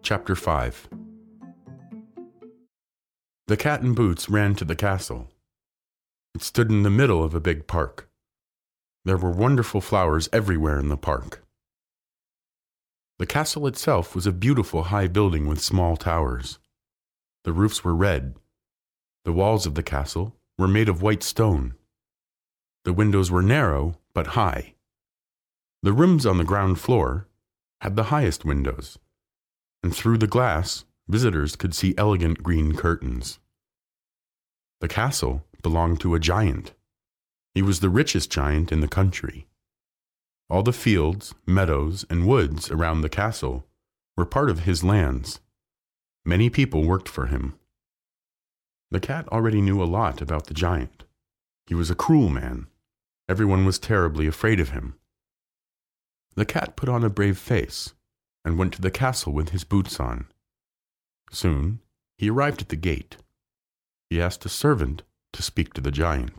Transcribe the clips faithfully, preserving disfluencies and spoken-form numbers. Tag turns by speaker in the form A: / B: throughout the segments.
A: Chapter five. The Cat in Boots ran to the castle. It stood in the middle of a big park. There were wonderful flowers everywhere in the park. The castle itself was a beautiful high building with small towers. The roofs were red. The walls of the castle were made of white stone. The windows were narrow but high. The rooms on the ground floor had the highest windows, and through the glass visitors could see elegant green curtains. The castle belonged to a giant. He was the richest giant in the country. All the fields, meadows, and woods around the castle were part of his lands. Many people worked for him. The cat already knew a lot about the giant. He was a cruel man. Everyone was terribly afraid of him. The cat put on a brave face and went to the castle with his boots on. Soon he arrived at the gate. He asked a servant to speak to the giant.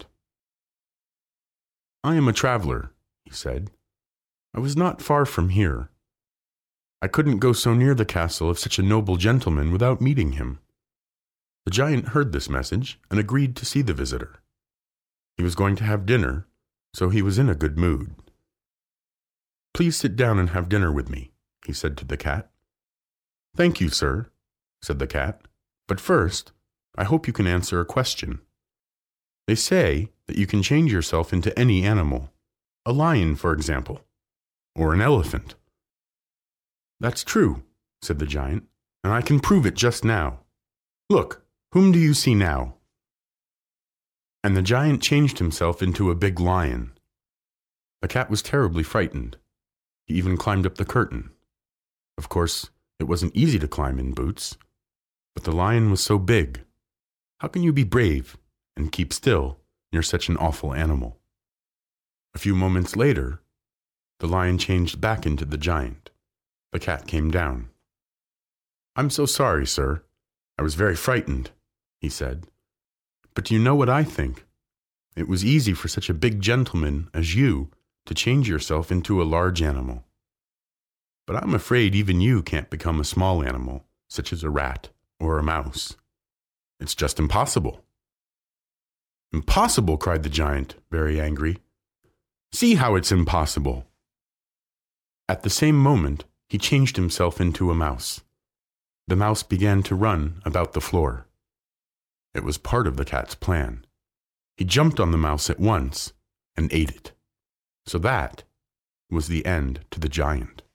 A: "I am a traveler," he said. "I was not far from here. I couldn't go so near the castle of such a noble gentleman without meeting him." The giant heard this message and agreed to see the visitor. He was going to have dinner, so he was in a good mood. "Please sit down and have dinner with me," he said to the cat. "Thank you, sir," said the cat. "But first, I hope you can answer a question. They say that you can change yourself into any animal, a lion, for example, or an elephant." "That's true," said the giant, "and I can prove it just now. Look, whom do you see now?" And the giant changed himself into a big lion. The cat was terribly frightened. He even climbed up the curtain. Of course, it wasn't easy to climb in boots, but the lion was so big. How can you be brave and keep still near such an awful animal? A few moments later, the lion changed back into the giant. The cat came down. "I'm so sorry, sir. I was very frightened," he said. "But do you know what I think? It was easy for such a big gentleman as you to change yourself into a large animal. But I'm afraid even you can't become a small animal, such as a rat or a mouse. It's just impossible." "Impossible!" cried the giant, very angry. "See how it's impossible." At the same moment, he changed himself into a mouse. The mouse began to run about the floor. It was part of the cat's plan. He jumped on the mouse at once and ate it. So that was the end to the giant.